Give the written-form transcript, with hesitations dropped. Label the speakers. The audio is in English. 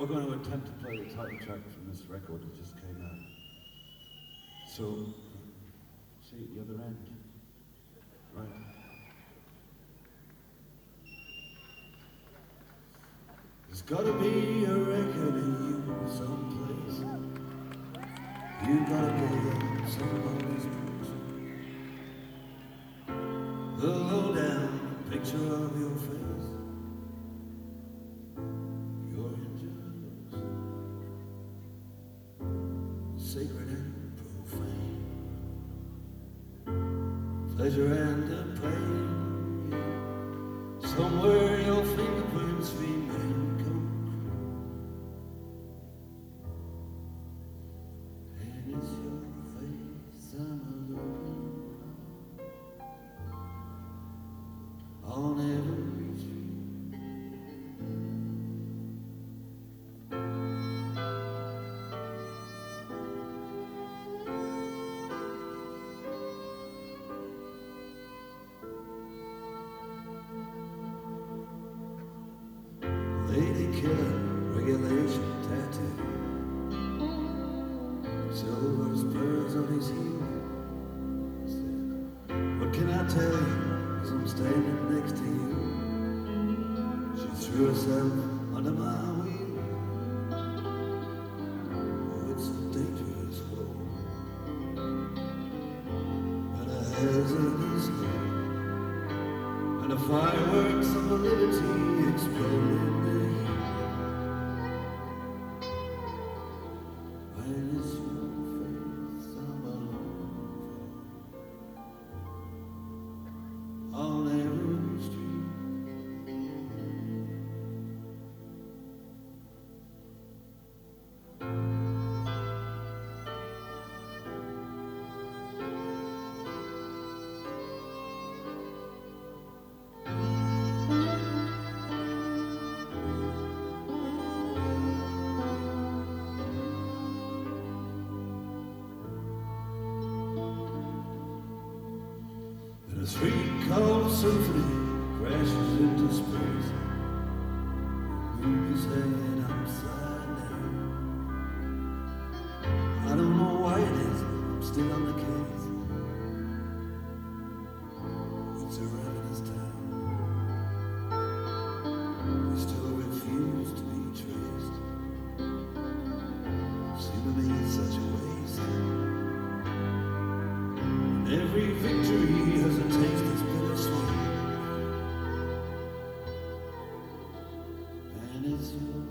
Speaker 1: We're going to attempt to play the title track from this record that just came out. So, see at the other end. Right. There's gotta be a record in you someplace. You gotta get somebody's picture. The low-down picture of your face. Your angels, sacred and profane. Pleasure and the pain. Somewhere your fingerprints remain. It's your face I'm looking for on every street. Lady killer, regulation tattoo. Silver spurs on his heels. What can I tell you as I'm standing next to you? She threw herself under my wheel. Oh, it's a dangerous road, but a hazardous road. And the fireworks of the liberty explode in the heat. When it's on every street. A sweet cold symphony crashes into space. The moon is hanging upside down. I don't know why it is, I'm still on the case. It's a ravenous town. We still refuse to be traced. Seem to me it's such a waste. Every victory has a taste that's bittersweet. And it's